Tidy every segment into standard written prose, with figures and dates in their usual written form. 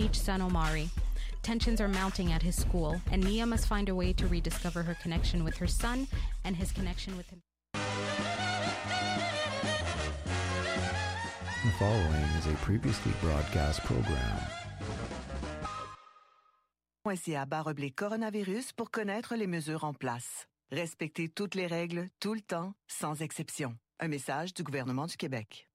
teach son Omari. Tensions are mounting at his school, and Nia must find a way to rediscover her connection with her son and his connection with him. The following is a previously broadcast program. .ca/coronavirus pour connaître les mesures en place. Respectez toutes les règles, tout le temps, sans exception. Un message du gouvernement du Québec.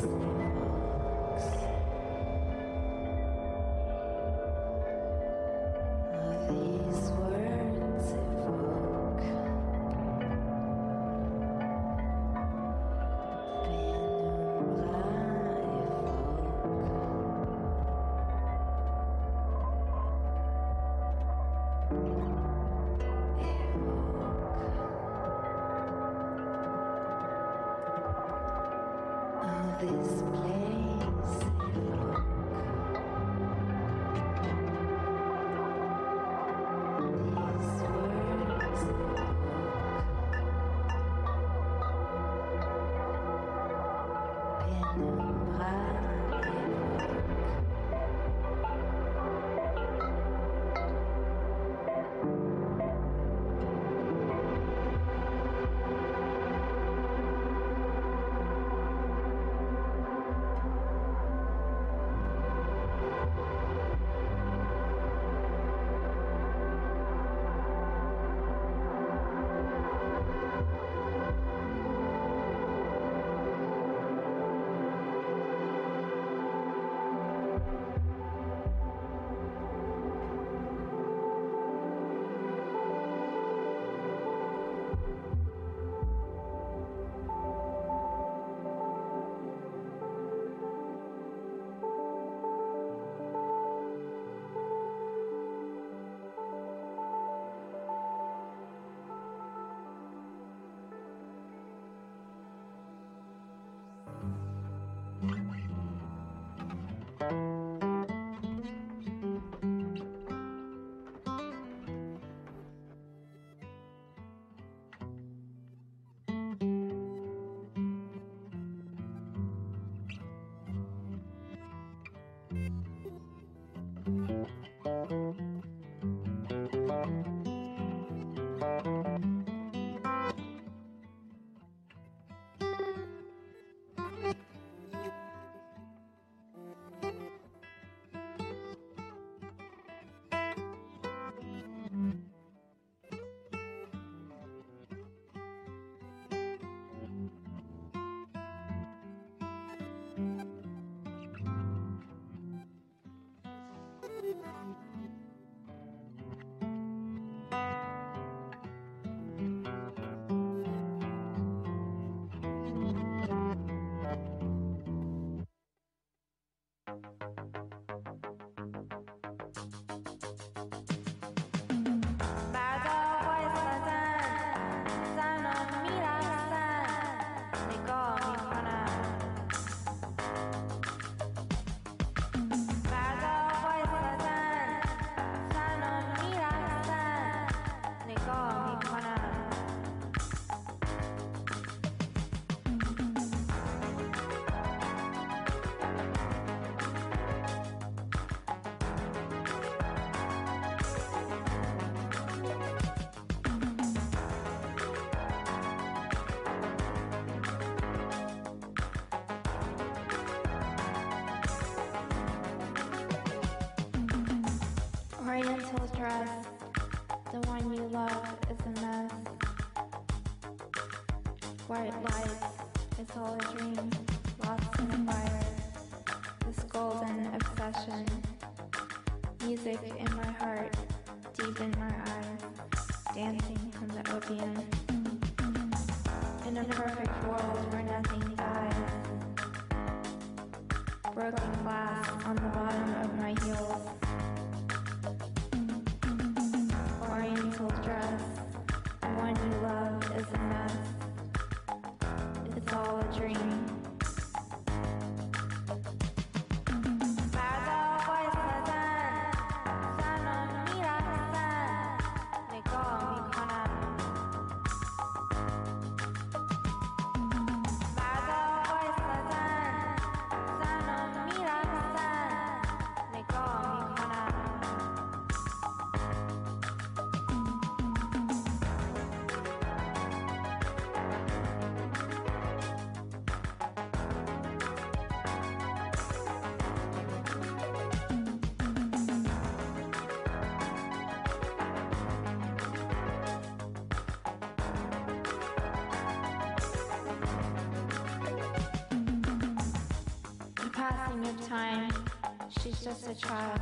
Oriental dress, the one you love is a mess. White lights, it's all a dream, lost in a fire. This golden obsession, music in my heart, deep in my eyes, dancing from the opium. In a perfect world where nothing dies. Broken glass on the bottom of my heels. Oriental dress, the one you love is a mess. It's all a dream. passing of time, she's just a child.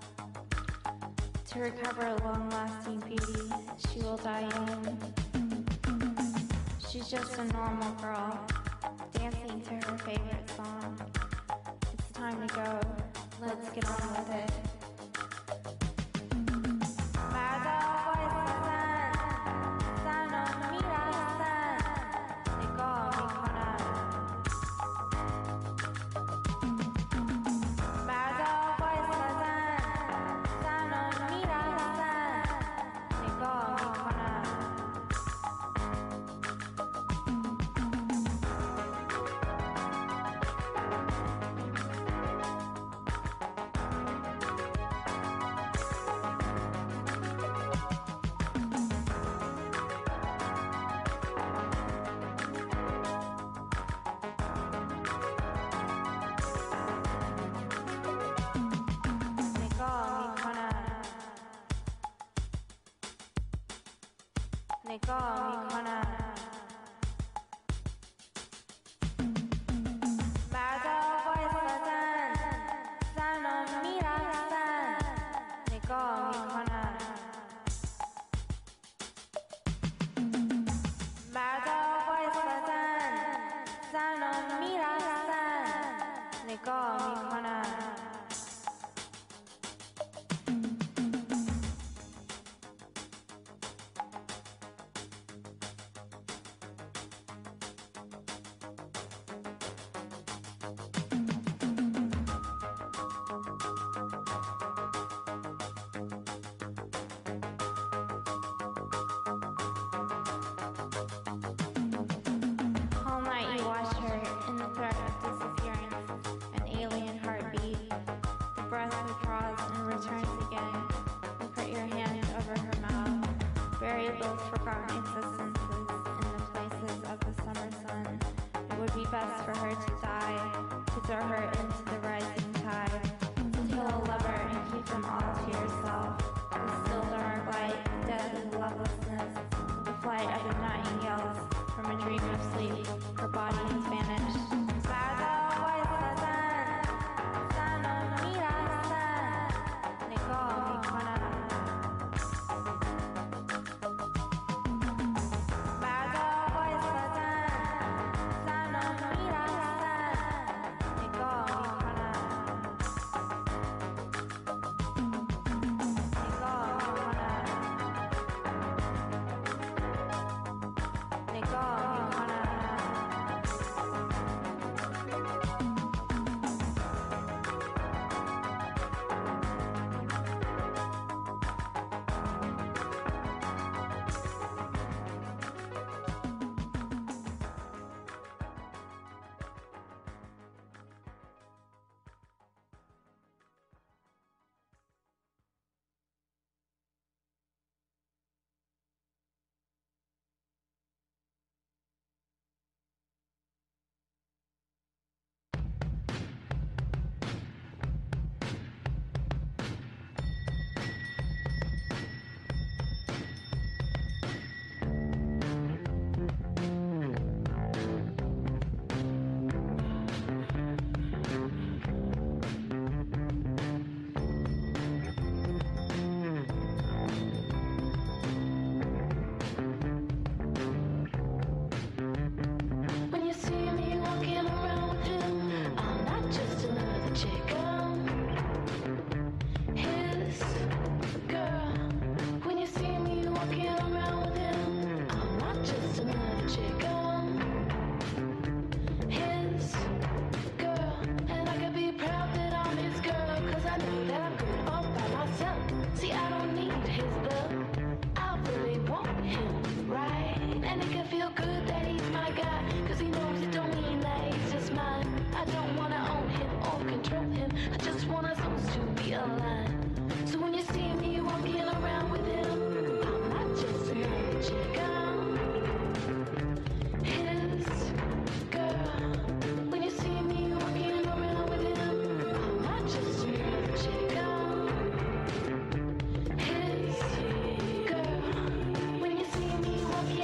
To recover long-lasting beauty, she will die young. She's just a normal girl, dancing to her favorite song. It's time to go, let's get on with it.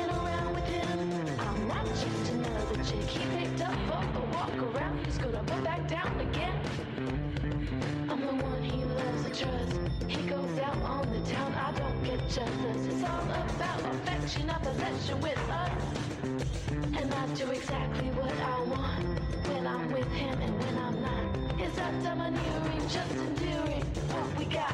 He picked up off the walk around. He's gonna put that back down again. I'm the one he loves and trusts. He goes out on the town, I don't get jealous. It's all about affection, not possession with us. And I do exactly what I want when I'm with him and when I'm not. It's that domineering, just endearing what we got.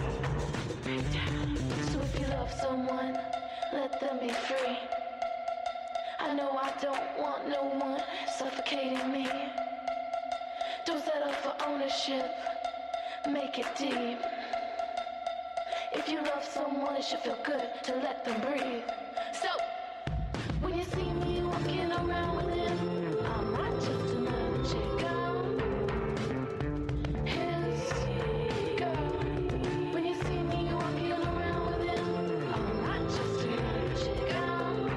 So if you love someone, let them be free. I know I don't want no one suffocating me. Don't settle for ownership, make it deep. If you love someone, it should feel good to let them breathe. So, when you see me walking around with him, I'm not just another chick, I'm his girl. When you see me walking around with him, I'm not just another chick, I'm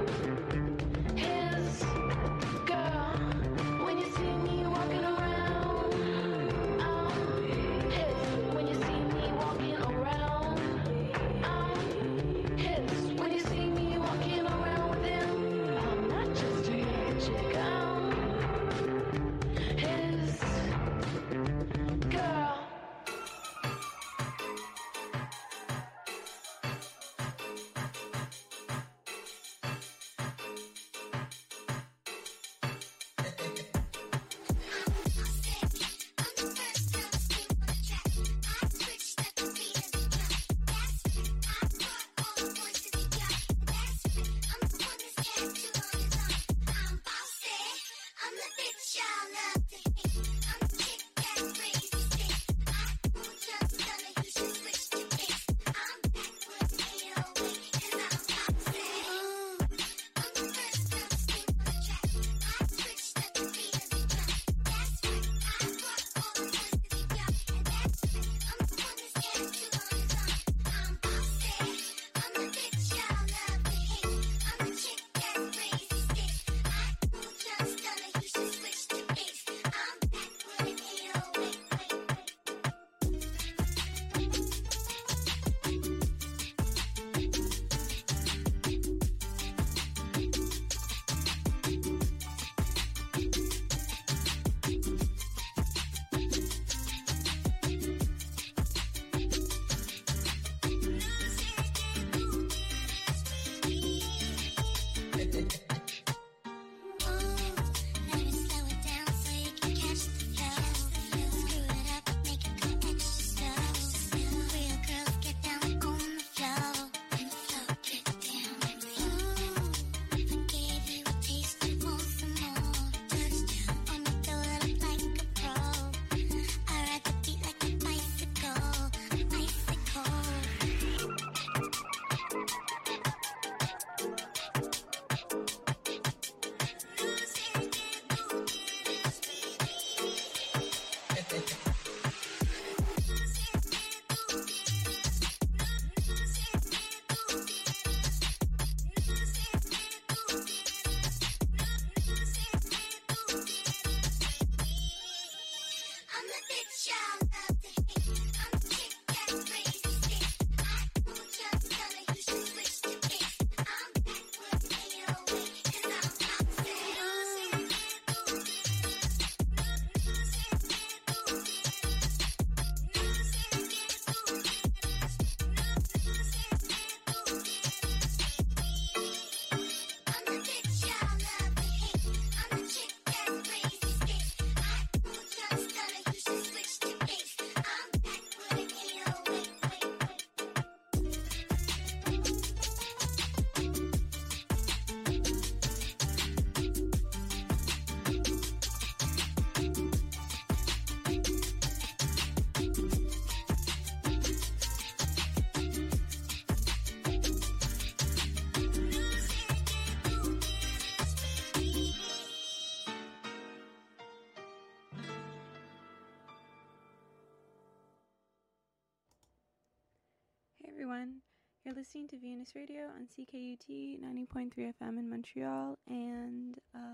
his girl. When you see me walking around, I'm his. When you see me walking around, I'm his. When you see me walking around with him, I'm not just another chick, I'm his girl. everyone. You're listening to Venus Radio on CKUT 90.3 FM in Montreal and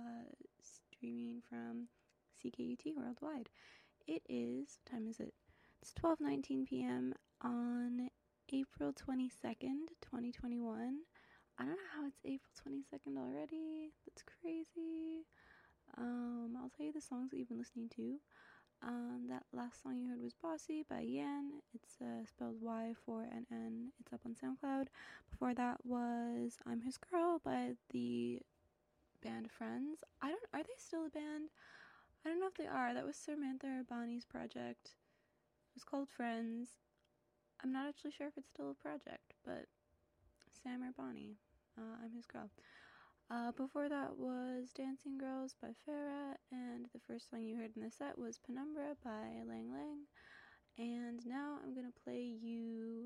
streaming from CKUT worldwide. It is, what time is it? It's 12:19 p.m. on April 22nd, 2021. I don't know how it's April 22nd already. That's crazy. I'll tell you the songs that you've been listening to. That last song you heard was Bossy by Yan. It's spelled Y4NN. It's up on SoundCloud. Before that was I'm His Girl by the band Friends. Are they still a band? I don't know if they are. That was Samantha Urbani's project. It was called Friends. I'm not actually sure if it's still a project, but Sam Urbani, I'm His Girl. Before that was Dancing Girls by Farrah, and the first song you heard in the set was Penumbra by Lang Lang. And now I'm going to play you,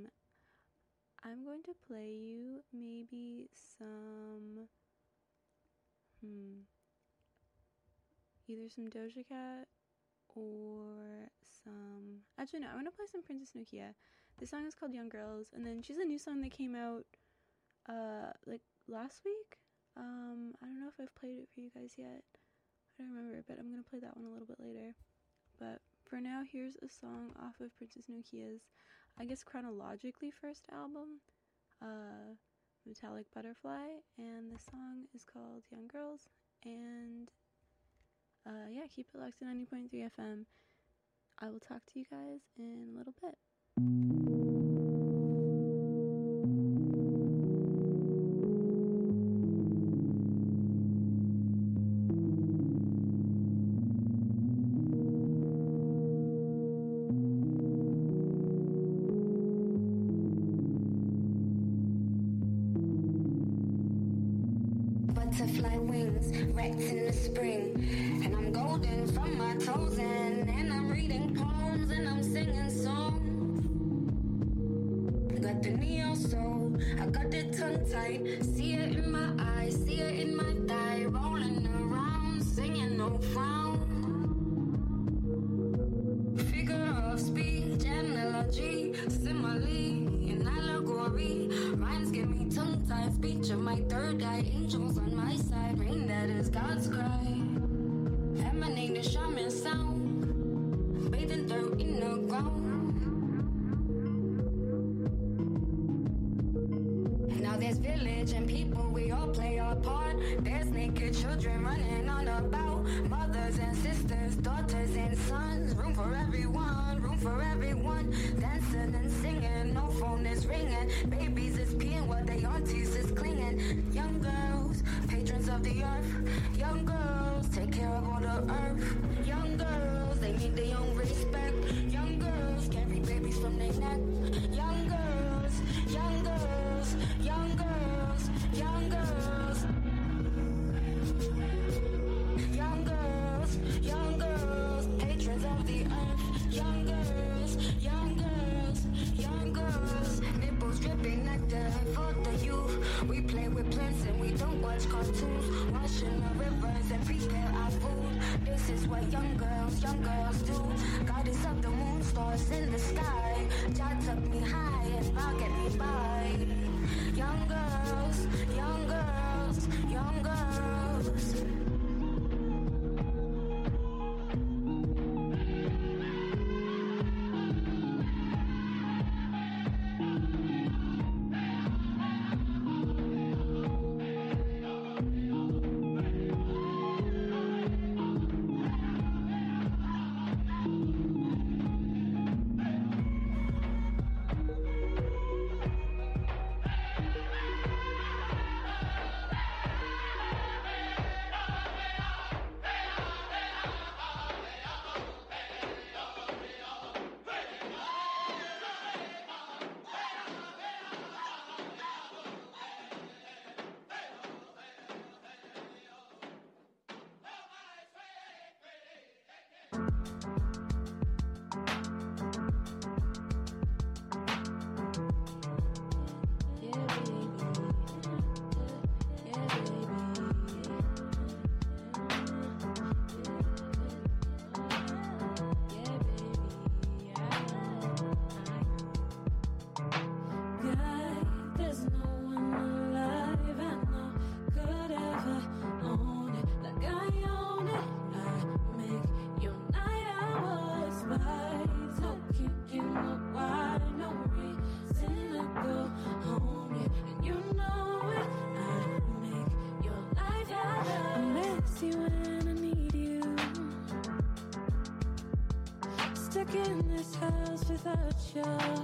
maybe some, either some Doja Cat or some, actually no, I'm going to play some Princess Nokia. This song is called Young Girls, and then she's a new song that came out, like last week. I don't know if I've played it for you guys yet. I don't remember, but I'm going to play that one a little bit later. But for now, here's a song off of Princess Nokia's, I guess chronologically first album, Metallic Butterfly, and the song is called Young Girls, and yeah, keep it locked to 90.3 FM. I will talk to you guys in a little bit. Butterfly wings, wrecked in the spring, and I'm golden from my toes in, and I'm reading poems and I'm singing songs. Got the neo soul, I got it tongue tight, see it in my eyes, see it in my thigh, rolling around, singing no frown. Figure of speech, analogy, simile, and allegory, rhymes give me tongue tied, speech of my third eye, angels on my side, rain that is God's cry, emanate the shaman sound, bathing dirt in the ground. Now there's village and people, we all play our part. There's naked children running on about, mothers and sisters, daughters and sons. Room for everyone, dancing and singing. No phone is ringing, babies is peeing while they aunties is clinging. Young girls, patrons of the earth. Young girls, take care of all the earth. Young girls, they need their own respect. Young girls, carry babies from their neck. Young girls, young girls, young girls, young girls. Young girls, young girls, patrons of the earth. Young girls, young girls, young girls. Nipples dripping nectar for the youth. We play with plants and we don't watch cartoons. Washing the rivers and prepare our food. This is what young girls do. Goddess of the moon, stars in the sky. Jah took me high and rocket me by. Young girls, young girls, young girls. Night stuck in this house without your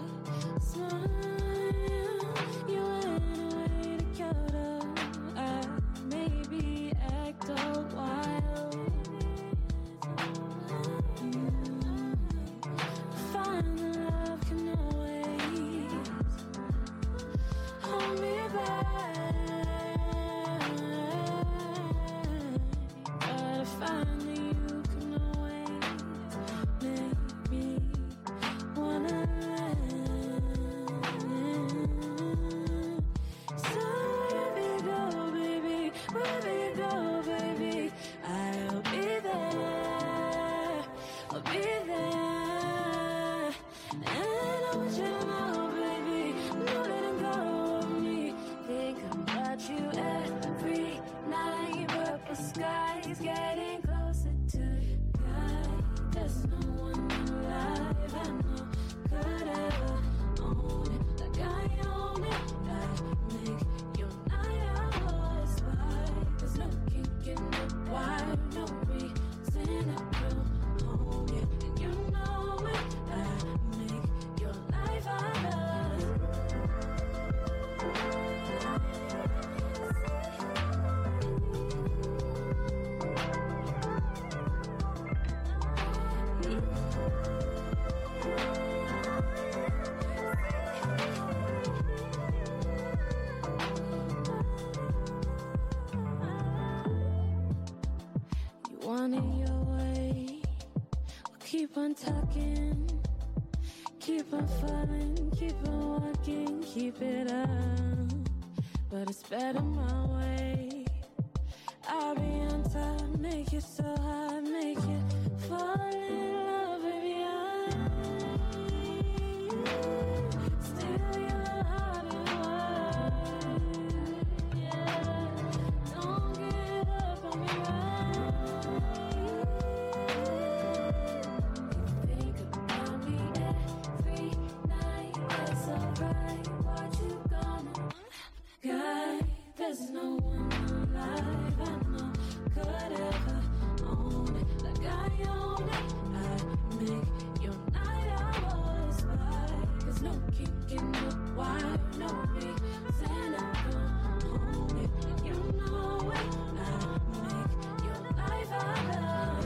smile. You went away to Kyoto. I maybe act all wild. Find the love can always hold me back. But I find that you can always make me wanna land. So wherever you go, baby, I'll be there, I'll be there. And I want you to know, baby, no letting go of me. Think about you every night. Purple skies getting closer to God. There's no one alive I know could ever own it like I own it. I make your night hours wide. There's no kink in the wire, no reason I will own it. And you know it. I make your life ours. You want it your way. We'll keep on talking, keep on falling, keep on walking, keep it up. But it's better my way. I'll be on top, make you so high, make you fall in love, baby. Still your heart and mind. Yeah, don't give up on me, right? Think about me every night. It's alright, what you gonna guy? There's no one alive I know could ever own it like I own it. I make your night hours wide. There's no kink in the wire, no reason I don't own it. And you know it. I make your life ours.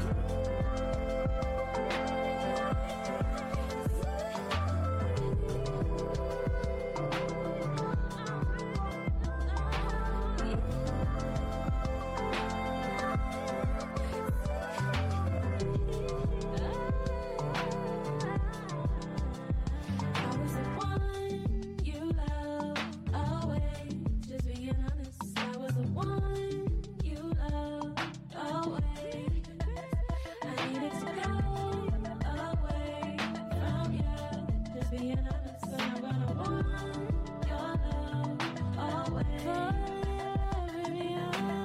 I was the one you loved, always. Just being honest, I was the one you loved, always. I needed to go away from you. Just being honest, but I'm gonna want your love always. Forever, baby,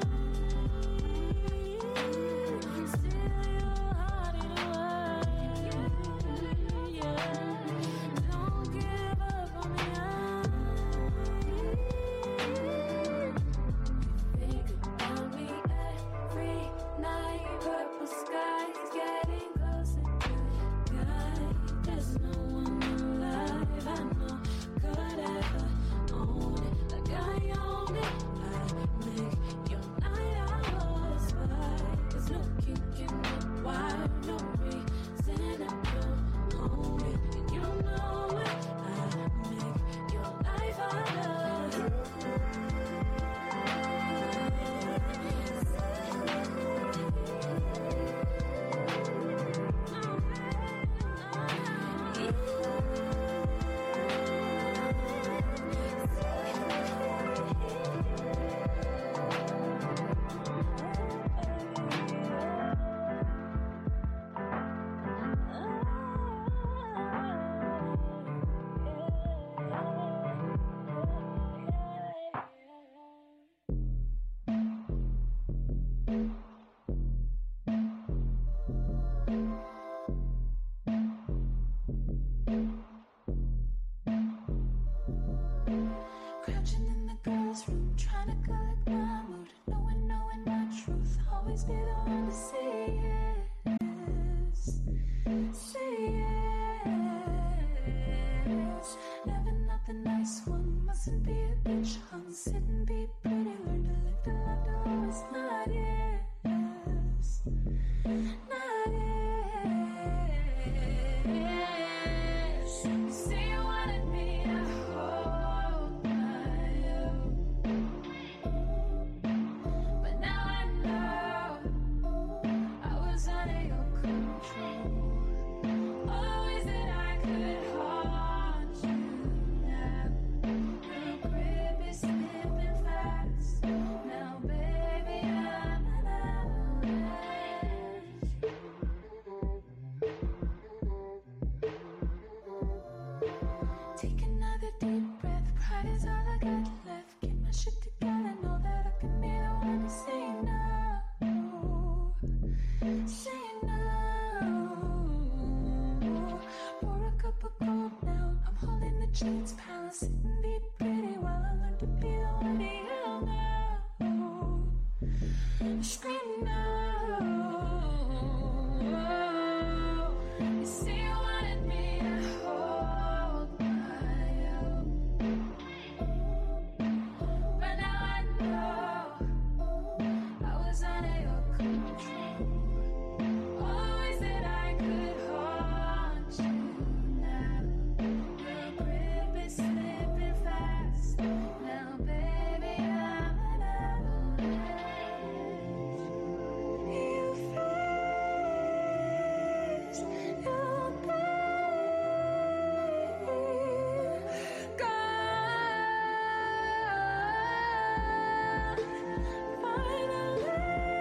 I'm still your heart in a word. Yeah. Don't give up on me. Think about me every night. Purple skies getting closer to God. There's no one alive I know could ever own it like I own it. I make your night hours wide. There's no kink in the wire, no reason I don't own it. And you know it. I make your life ours. Crouching in the girl's room, trying to collect my mood. Knowing my truth. Always be the one to say yes. Say yes. Never not the nice one, mustn't be a bitch hung. Sit and be pretty, learn to live the life to always not yes. Not yes. You say you wanted me to hold my own, but now I know I was under your control. Always that I could haunt you now. Your grip is slipping fast. Now, baby, I'm an avalanche. Take another deep breath. Pride is all I got left. Get my shit together. Know that I can be the one to say no. Say no. Pour a cup of gold now. I'm holding the chains, palace. Sit and be pretty while I learn to be the one that you know. Scream no. You say you wanted me to hold my own, but now I know I was under your control. Always that I could haunt you now. Your grip is slipping fast. Now, baby, I'm an avalanche. You face your pain. Gone. Finally.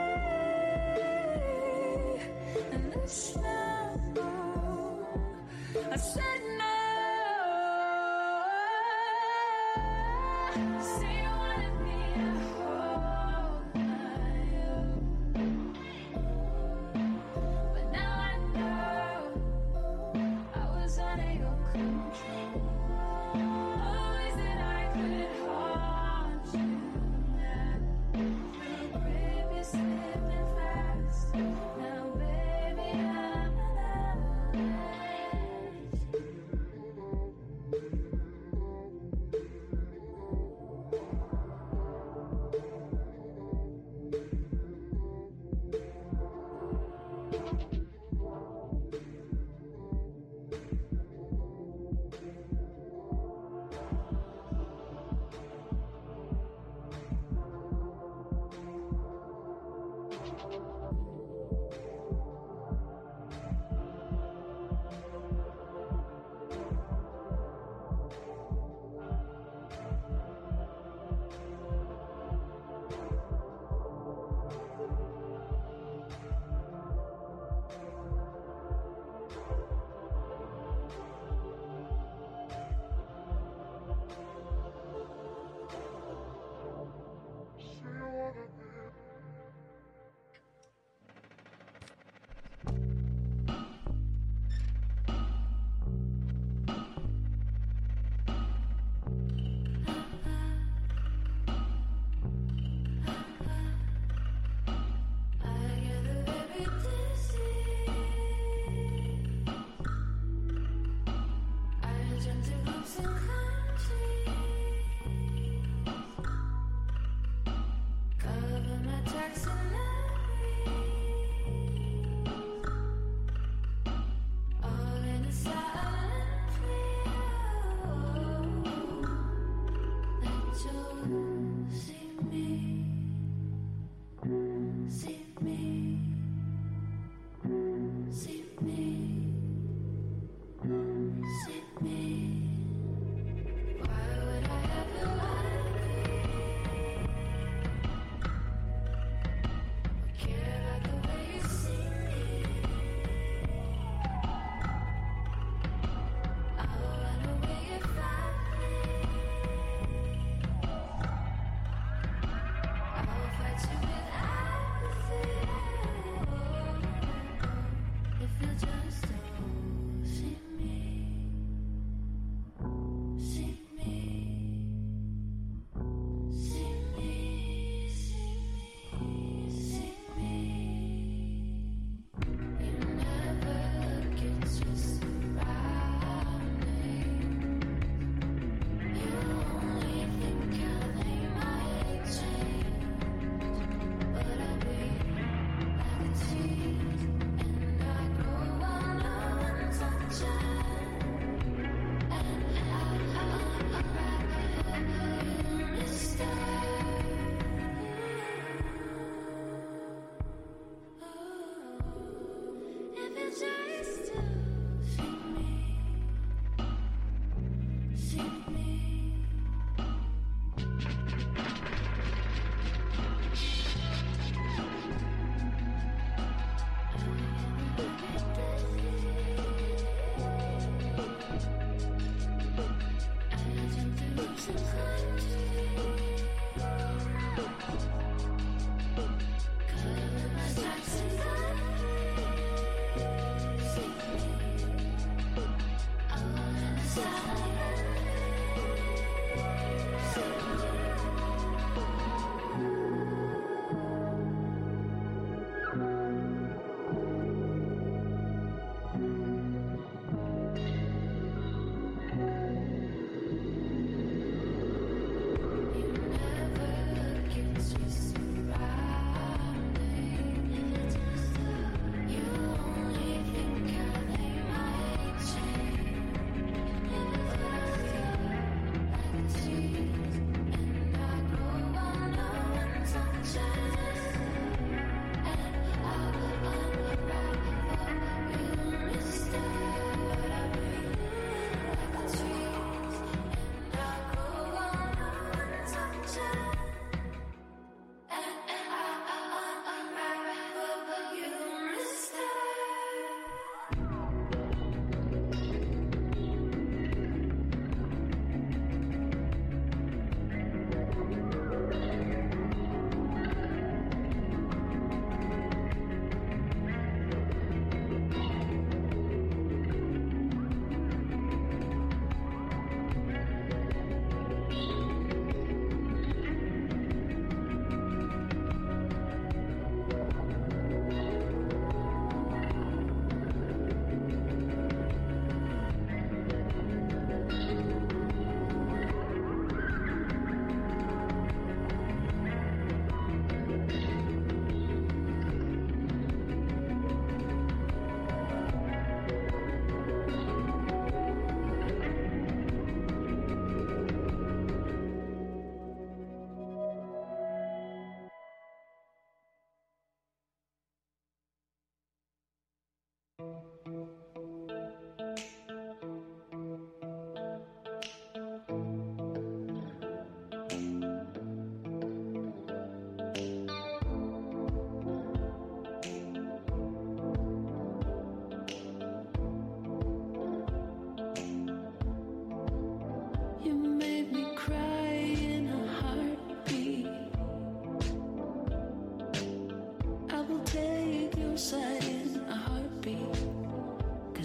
In the snow, I said no. Say you wanted me to hold my own, but now I know I was under your control. Always that I could haunt you now. Your grip is slipping fast. Now, baby, I'm an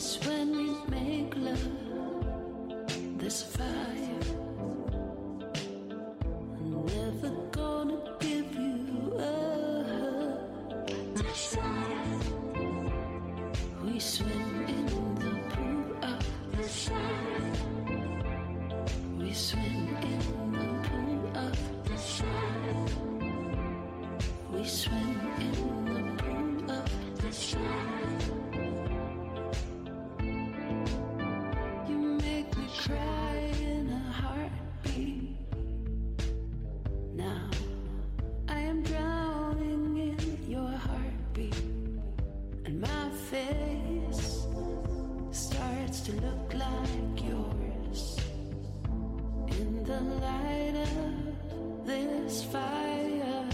It's when we make love, there's a fire. I'm never gonna give you up. We swim in the pool of desire. We swim in the pool of desire. We swim in the pool of desire. You make me cry in a heartbeat. Now I am drowning in your heartbeat, and my face starts to look like yours in the light of this fire.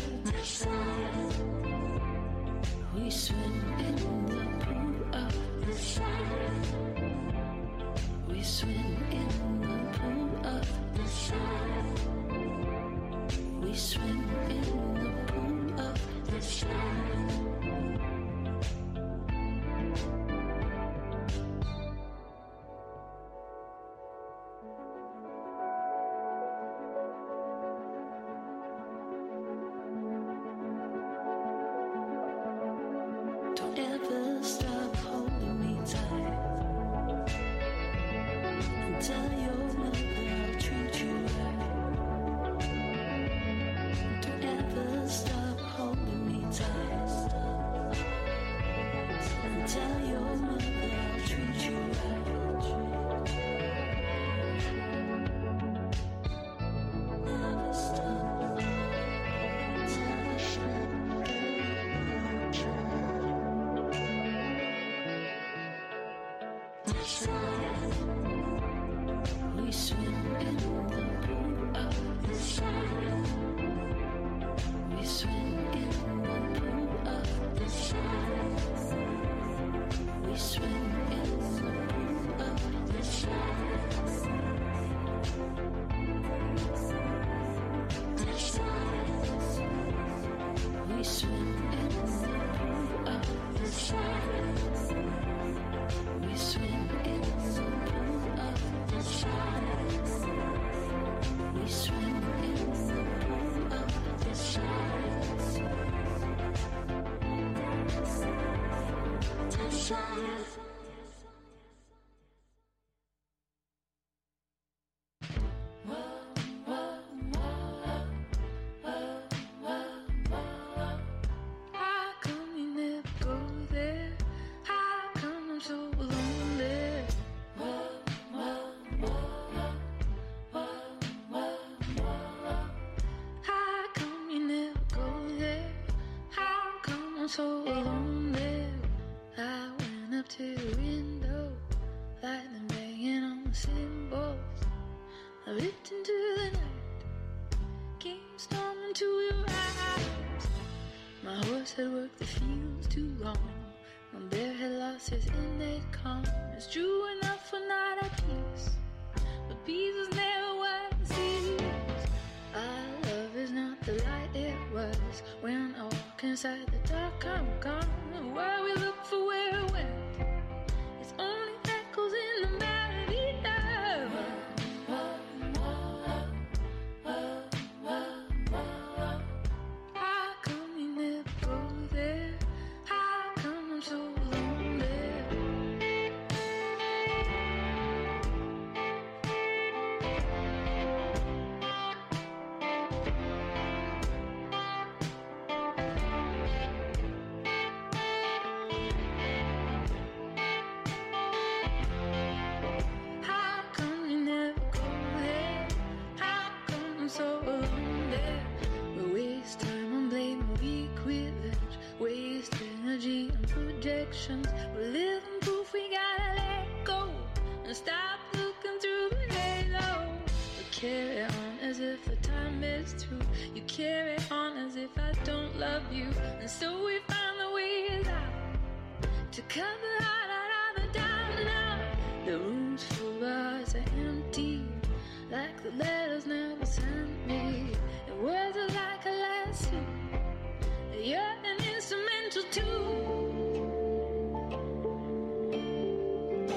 We swim in the pool of desire. We swim in the pool of desire. We swim in the pool of desire. Don't ever stop holding me tight and tell your mother I'll treat you right. Don't ever stop holding me tight and tell your mother I'll treat you right. Never stop. We swim in the pool of desire. We swim in the pool of desire. We swim in the pool of desire. We swim in the pool of desire. We swim in the pool of desire. We swim in the pool of desire. Desire. How come you never go there? How come I'm so lonely? How come you never go there? How come I'm so lonely? I went up to the window, lightning banging on the cymbals. I looked into the night, came storming to your eyes. My horse had worked the fields too long. My bear had lost his innate calm. It's true enough for not at peace, but peace is never what it seems. Our love is not the light it was. When I walk inside the dark, I'm gone. And why we look for where it went, it's only echoes in the melody of. How come you never go there? How come I'm so lonely? How come you never go there? How come I'm so lonely? We waste time on blame, we equivalent. Waste energy and projections. We're living proof we gotta let go and stop looking through the halo. We carry on as if the time is through. You carry on as if I don't love you. And so we find the ways out to cut the heart out of the diamond now. The rooms full of hearts are empty, like the letters never sent me. And words are like a lesson. You're an instrumental too.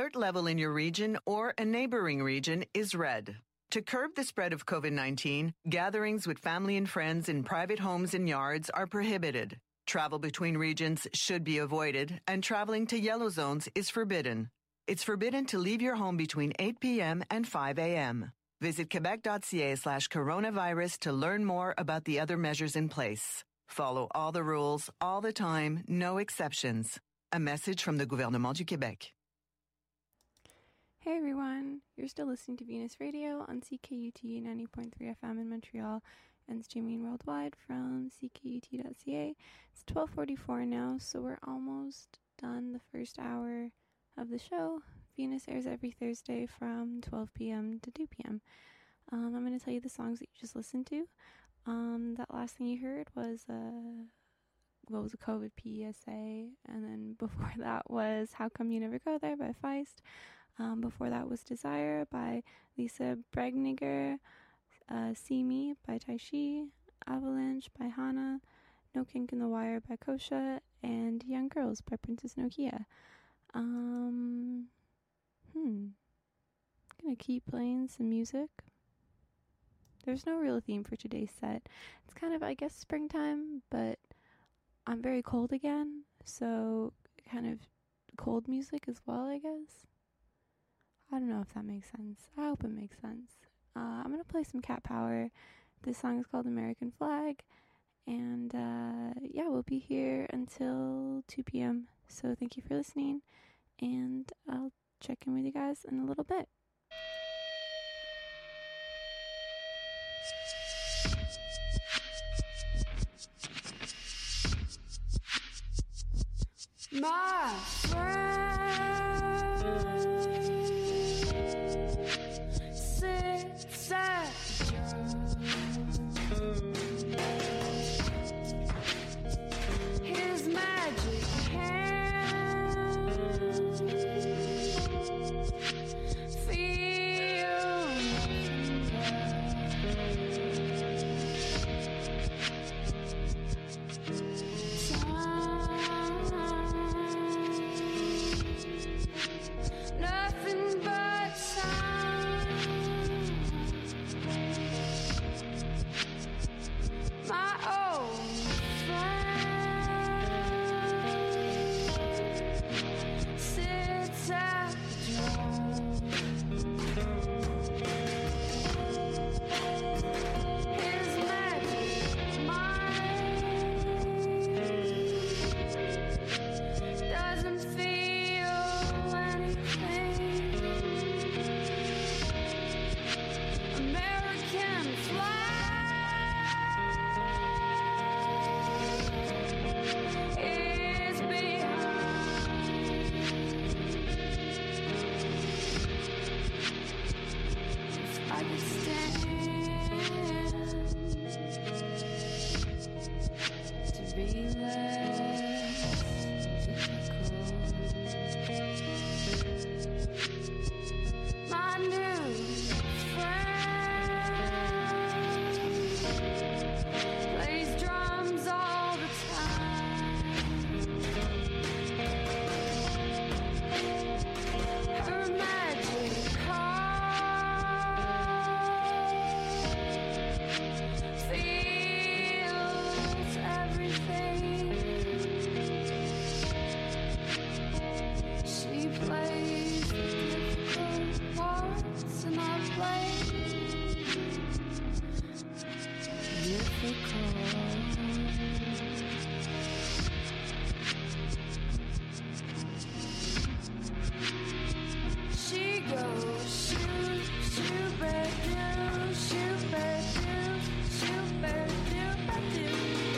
alert level in your region or a neighboring region is red. To curb the spread of COVID-19, gatherings with family and friends in private homes and yards are prohibited. Travel between regions should be avoided, and traveling to yellow zones is forbidden. It's forbidden to leave your home between 8 p.m. and 5 a.m. Visit quebec.ca/coronavirus to learn more about the other measures in place. Follow all the rules, all the time, no exceptions. A message from the Gouvernement du Québec. Hey everyone, you're still listening to Venus Radio on CKUT 90.3 FM in Montreal and streaming worldwide from ckut.ca. It's 12:44 now, so we're almost done the first hour of the show. Venus airs every Thursday from 12 p.m. to 2 p.m. I'm going to tell you the songs that you just listened to. That last thing you heard was a COVID PSA, and then before that was How Come You Never Go There by Feist. Before that was Desire by Lisa Bregniger, See Me by Taishi, Avalanche by Hana, No Kink in the Wire by Kosha, and Young Girls by Princess Nokia. I'm gonna keep playing some music. There's no real theme for today's set. It's kind of, I guess, springtime, but I'm very cold again, so kind of cold music as well, I guess. I don't know if that makes sense. I hope it makes sense. I'm going to play some Cat Power. This song is called American Flag. And, we'll be here until 2 p.m. So thank you for listening. And I'll check in with you guys in a little bit. My friend sits at his magic hand feel nothing but time. My old friend sits at the his magic mind doesn't feel anything. American flag is behind. If I could stand to be less difficult. My new friend plays drums all the time. Her magic heart feels everything. She plays the difficult parts and I play difficult. She goes shoot, shoot, ba-doo, shoot, ba-doo, shoot, ba-doo, ba-doo.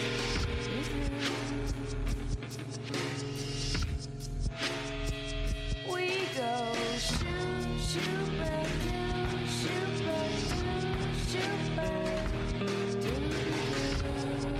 We go shoot, shoot, ba-doo, shoot, ba-doo, shoot, ba-doo.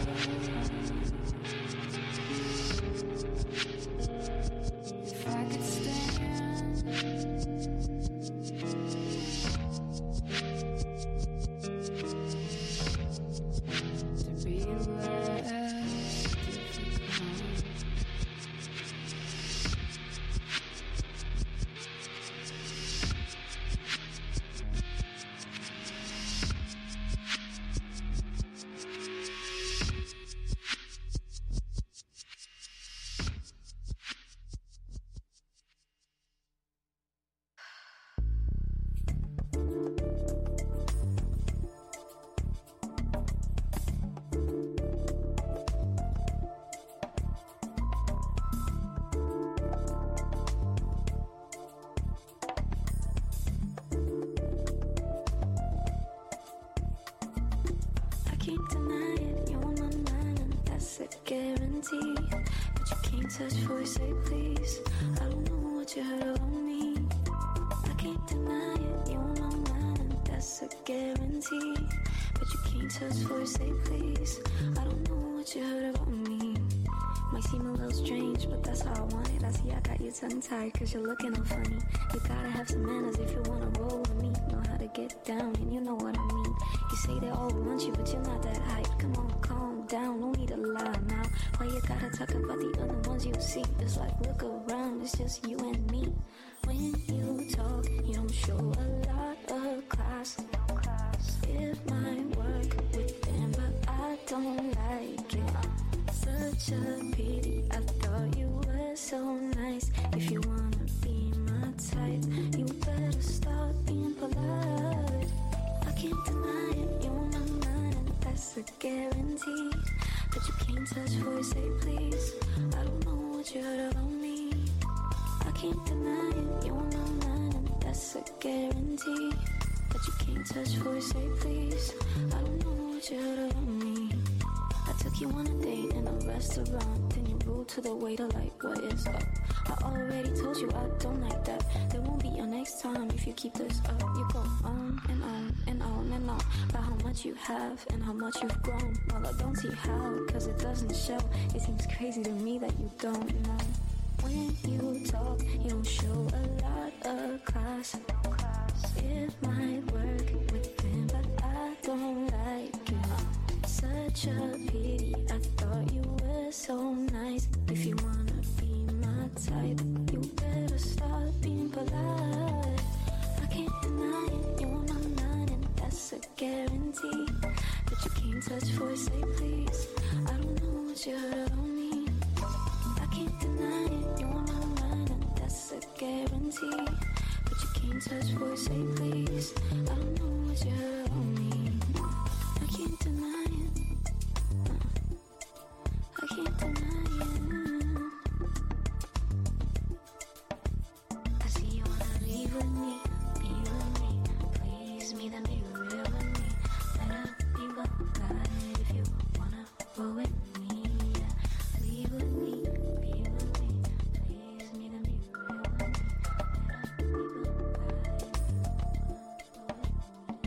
can't deny it, you're on my mind, and that's a guarantee. But you can't touch before you say please. I don't know what you heard about me. I can't deny it, you're on my mind, and that's a guarantee. But you can't touch before you say please. I don't know what you heard about me. Might seem a little strange, but that's how I want it. I see I got you tongue-tied, cause you're looking all funny. You gotta have some manners if you wanna roll with me. Know how to get down, and you know what I mean. You say they all want you, but you're not that hype. Come on, calm down, no need to lie now. Why you gotta talk about the other ones you see? It's like, look around, it's just you and me. When you talk, you don't show a lot of class. It might work with them, but I don't like it. Such a pity, I thought you were so nice. If you wanna be my type, you better start being polite. I can't deny it, you're on my mind, and that's a guarantee. But you can't touch before you say please. I don't know what you heard about me. I can't deny it, you're on my mind, and that's a guarantee. But you can't touch before you say please. I don't know what you heard about me. I took you on a date in a restaurant, then you ruled to the waiter like, what is up? I already told you I don't like that. There won't be a next time if you keep this up. You go on and on and on and on about how much you have and how much you've grown. Well, I don't see how, cause it doesn't show. It seems crazy to me that you don't know. When you talk, you don't show a lot of class. It might work with them, but I don't like it. Such a pity, I thought you were so nice. If you wanna be my type, you better start being polite. I can't deny it, you're on my mind, and that's a guarantee. But you can't touch before you say please. I don't know what you heard about me. I can't deny it, you're on my mind, and that's a guarantee. But you can't touch before you say please. I don't know what you heard about me. I can't deny it. I can't deny it. I see you wanna leave with me, be with me. Please me, then be real with me. Better be well guided if you wanna roll with me. Yeah. Leave with me, be with me. Please me, then be real with me. Better be well guided if you wanna roll with me.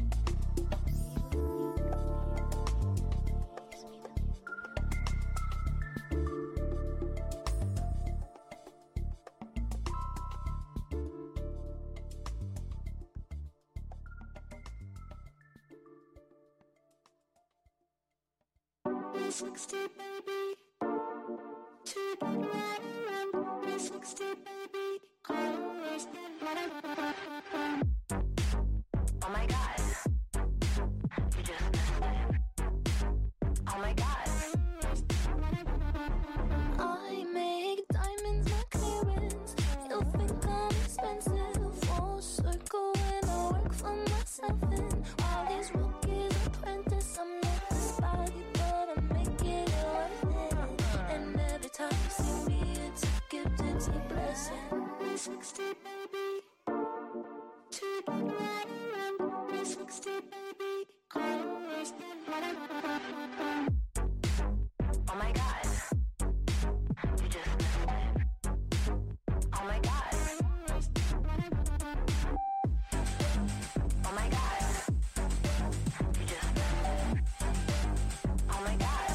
Oh my god. You just missed it. Oh my god. I make diamonds my clearance. You'll think I'm expensive. Full circle when I work for myself. And while these rookies apprentice, I'm not the spy, but I'm making it worth it. And every time you see me, it's a gift, it's a blessing. 60, baby. 60, baby. Oh my god. You just missed it. Oh my god. Oh my god. You just missed it. Oh my god.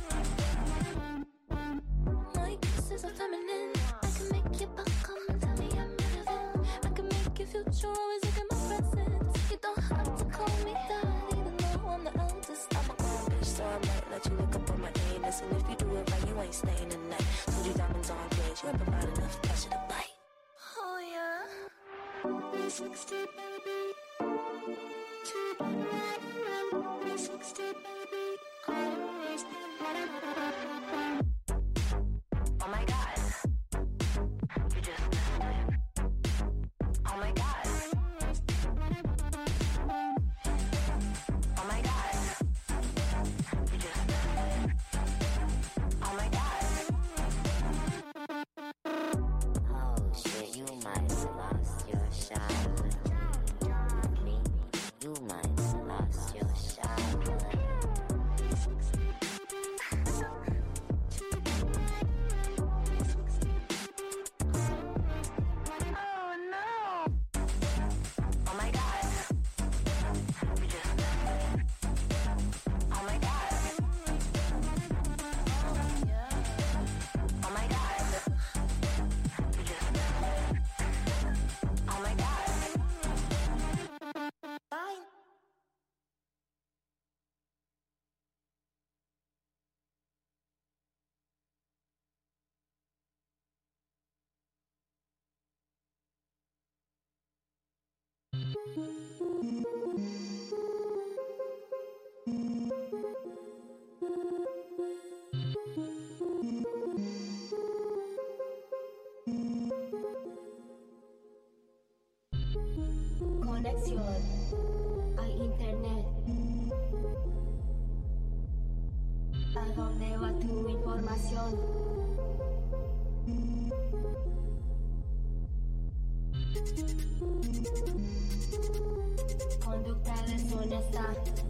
My kisses are feminine. I can make your butt come and tell me I'm relevant. I can make your future always look at my present. You don't have to call me dad, even though I'm the eldest. I'm a grown bitch, so I might let you look up on my anus. And if you do it right, you ain't staying the night. Told you diamonds on pledge, you ain't provide enough cash to bite. Oh yeah. 60, baby. 60, baby. Oh my god. You just missed it. Oh my god. Oh my god. You just missed it. Oh my god. Oh shit, you might have lost your shot. Me, you might have lost Conexión a internet. ¿A dónde va tu información? Conducta deshonesta.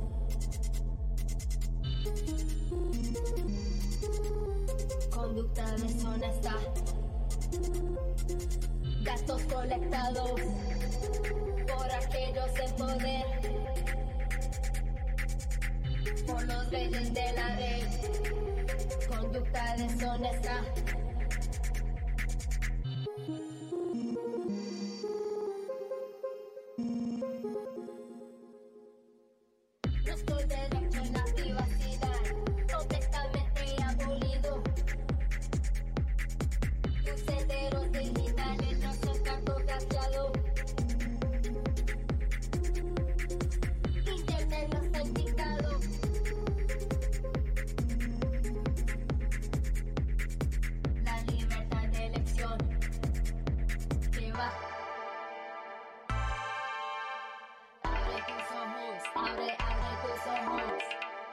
Conducta deshonesta. Gastos colectados por aquellos en poder, por los reyes de la red. Conducta deshonesta. No estoy derecho en la privacidad, completamente abolido. Tus senderos digitales no son cartografiados. Internet no está indicado. La libertad de elección que va. Abre tus ojos, abre tus ojos.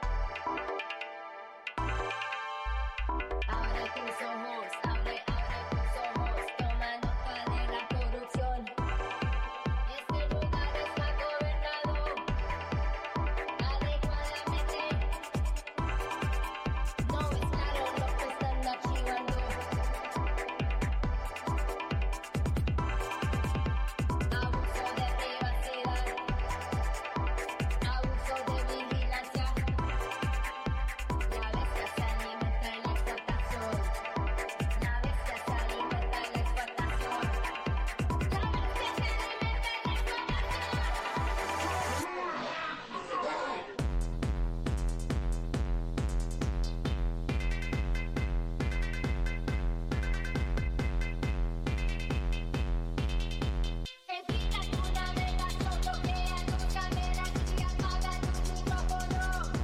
Abre tus ojos, abre tus ojos. Toma nota de la corrupción. Este lugar está gobernado adecuadamente. No es claro lo que están archivando. Abuso de privacidad. Abuso de vigilancia. La bestia se alimenta en la explotación. La bestia se alimenta en la explotación. La bestia se alimenta en la Evita tu navegación, bloquea tus cámaras y apaga tu micrófono.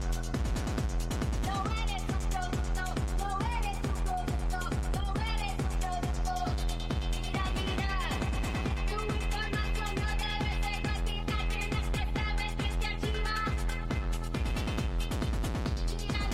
No eres un producto, no eres un producto, no eres un producto. Mira, tu información no debe ser gratuita, tienes que saber que se archiva. Mira,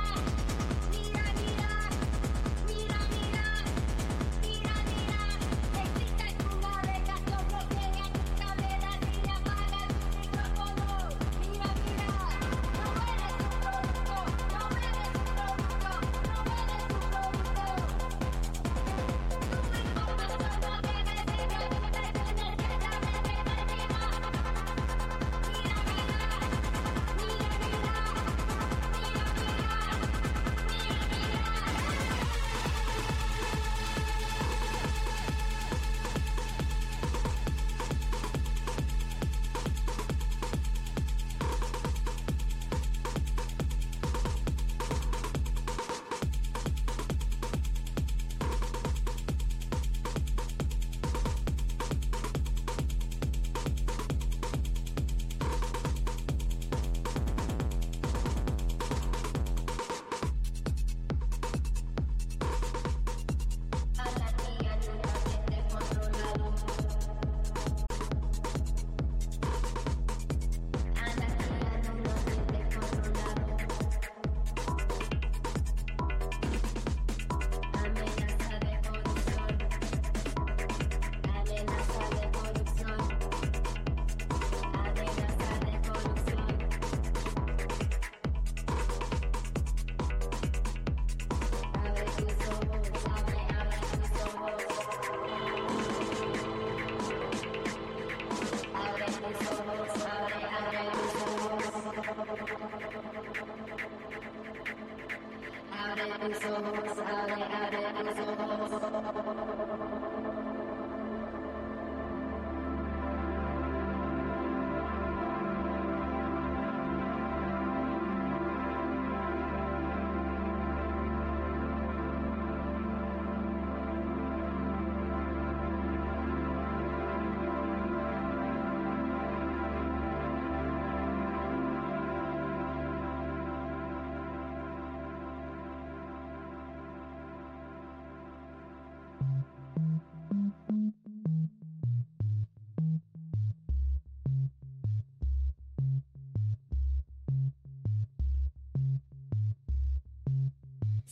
existe tu navegación, bloquea tus cámaras y apaga tu micrófono. Mira, no eres un producto, no eres un producto, no eres un producto. Tu información no debe ser gratuita, tienes que saber que se archiva.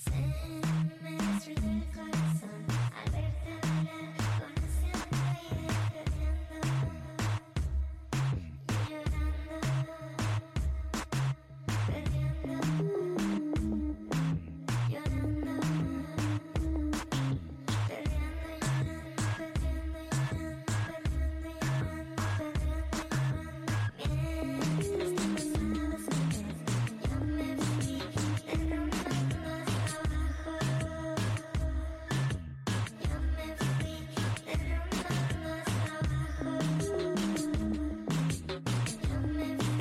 Send